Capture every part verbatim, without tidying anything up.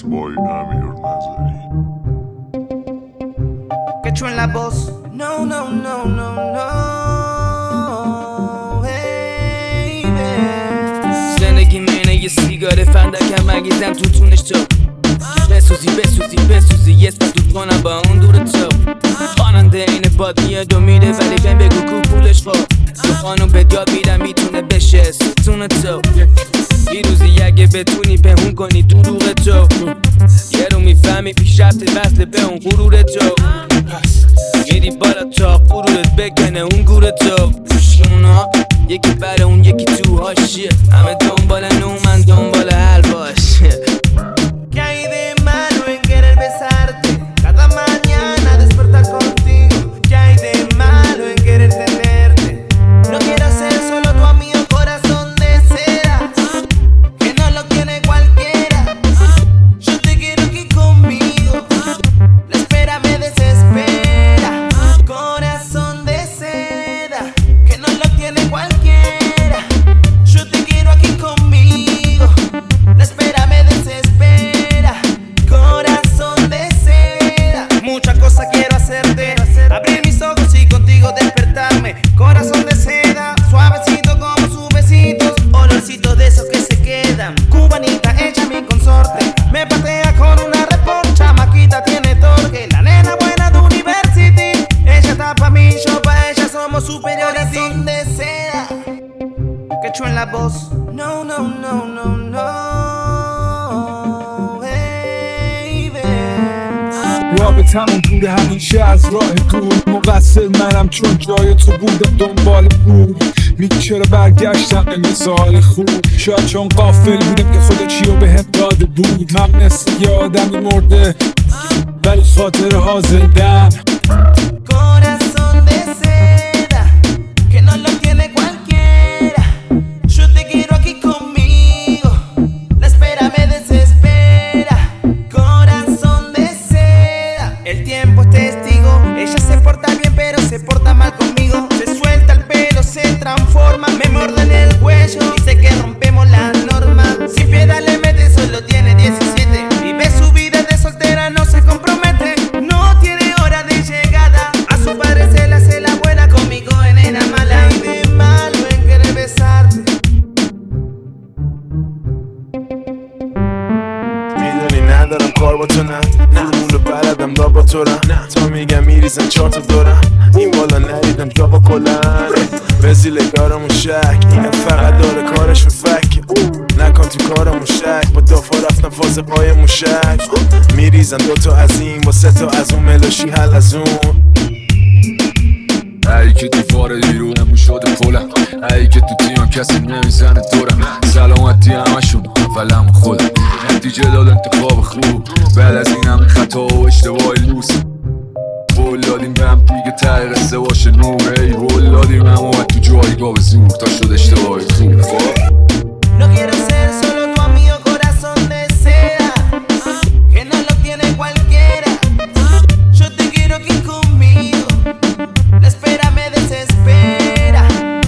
boy Amir Nazari. Quecho en la voz. No, no, no, no, no. Hey, baby. زندگی مینه یه سیگاره فندکم مگیزم تو تونش تو بسوزی بسوزی بسوزی یه اسم دود کنم با اون دور تو خواننده این باد میاد و میره ولی بهم بگو کو پولش با تو خانم به یاد میدم میتونه بشه ستون تو یه روزی اگه بتونی بهون کنی دروغ تو یه رو میفهمی پیش رفت وصل به اون غرور تو میری بالا تا غرورت بکنه اون گور تو اونا یکی بره اون یکی تو هاشیه همه دنبال نو من دنبال حلواش ¿Qué hay de malo en querer besarte? Cada mañana despertar contigo. ¿Qué hay de malo en querer tenerte? No quiero ser solo tu amigo, corazón de seda, que no lo tiene cualquiera. Yo te quiero aquí conmigo. La espera me desespera. Corazón de seda, que no lo tiene cualquiera. Yo te quiero aquí conmigo. La espera me desespera. Corazón de seda. Muchas cosas quiero hacerte. Abrir mis ojos y contigo despertarme. Corazón de seda, suavecito como sus besitos. Olorcitos de esos que se quedan. Cubanita hecha mi consorte. Me patea con una reponcha. Maquita tiene torque. La nena buena de University. Ella está pa' mí, yo pa' ella. Somos superiores. Corazón de seda. Quecho en la voz. No, no, no, no, no. رابطمون بوده همیشه از راه دور مقصر منم چون جای تو بودم دنبال بود میگی چرا برگشتم به مثال خوب شاید چون غافل بودم که خدا چیو بهم داده بود من مثل یه آدمی مرده ولی خاطره ها زندم Corazón de seda, que no lo tiene cualquiera. Yo te quiero aquí conmigo. La espera me desespera. Corazón de seda. El tiempo es testigo. Ella se porta bien pero se porta mal conmigo. Se suelta el pelo, se transforma. Me muerde en el cuello. Dice que rompemos la norma. Sin piedad le mete, solo tiene diecisiete. Vive su vida de soltera, no se compromete. No tiene hora de llegada. A su padre se la hace la buena, conmigo en nena mala. Y de malo en querer besarte. میدونی ندارم کار با تو نه فرمول بلدم دا با تو رم تا میگم میریزم چهار تا دورم این بالا نریدم جا با کلن وزیلگارمون شک اینم فقط داره کارش به فک نکن تو کارمون شک با دافا رفتم فاز پای موشک میریزم دوتا از این با سه تا از اون ملاشی حل از اون ای که دیوار دیرونم شده پلم ای که تو تیمم کسی نمیزنه دورم سلامتی همشون اولم خودم نتیجه داد انتخاب خوب بعد از این همه خطا و اشتباه لوس بول دادیم به هم دیگه ته قصه باشه نور ای بول دادیم هم اومد تو جایگاه به زور تا شد اشتباه خوب No quiero ser solo tu amigo, corazón de seda, que no lo tiene cualquiera. Yo te quiero aquí conmigo. La espera me desespera.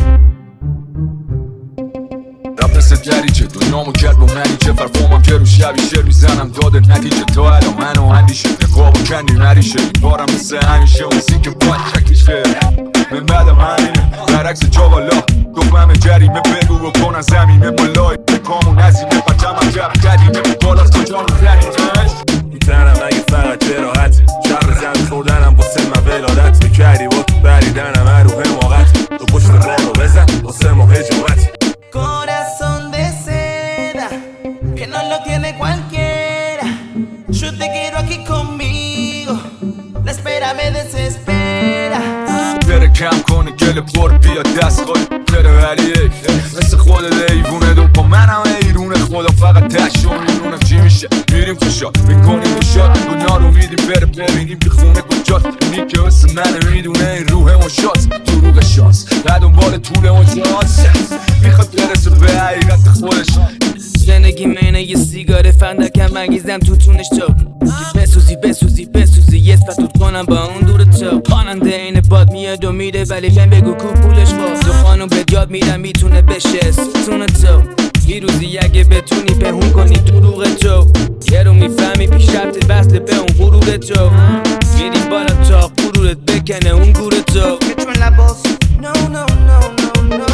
رفت مثل دریچه دنیامو کرد با منیچه فرفامم که رو شبی شر میزنم داده نتیجه تا الان منو اندیشه نقاب و کندی نریشه این بارم مثل همیشه موسیک باید چکیشه من بعدم همینه برعکس جا بالا گفتمه جریمه بگو بکنن زمینه بالای بکامون نزیمه پچمم جب قدیمه بالاست کجا رو زنیمش میتنم اگه فقط جراحت شب زن خوردنم واسه من ولادت بکردی با تو بریدنم اروه موقت تو پشت بارو بزن واسه ما هجومت Corazón de seda, que no lo tiene cualquiera. Yo te quiero aquí conmigo. La espera me desespera. بره کم کنه گل پر بیا دست خود بره ولی مثل خود دیوونه دو پا منم ایرونه خدا فقط تشو میدونم چی میشه میریم خوشا میکنیم بشاد دنیا رو میدیم بره ببینیم که خونه کجاست اونی که مثل منه میدونه این روح مشاست دروغ شانس نه دنبال طول مجاز میخواد برسه به حقیقت خودش زندگی مینه یه سیگاره فندکم مگیزم تو تونش تو بسوزی بسوزی بسوزی یه اسم دود کنم با اون دور تو خواننده این باد میاد و میره ولی بهم بگو کو پولش با تو خانم به یاد میدم میتونه بشه ستون تو یه روزی اگه بتونی پهون کنی دروغ تو یه رو میفهمی پیشرفت وصله به اون غرور تو میری بالا تا غرورت بکنه اون گور تو Que en la voz. No, no, no, no, no.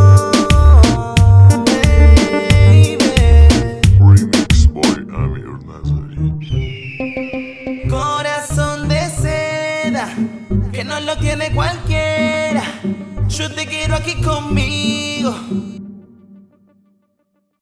Baby. Remix by Amir Nazari. Corazón de seda, que no lo tiene cualquiera. Yo te quiero aquí conmigo.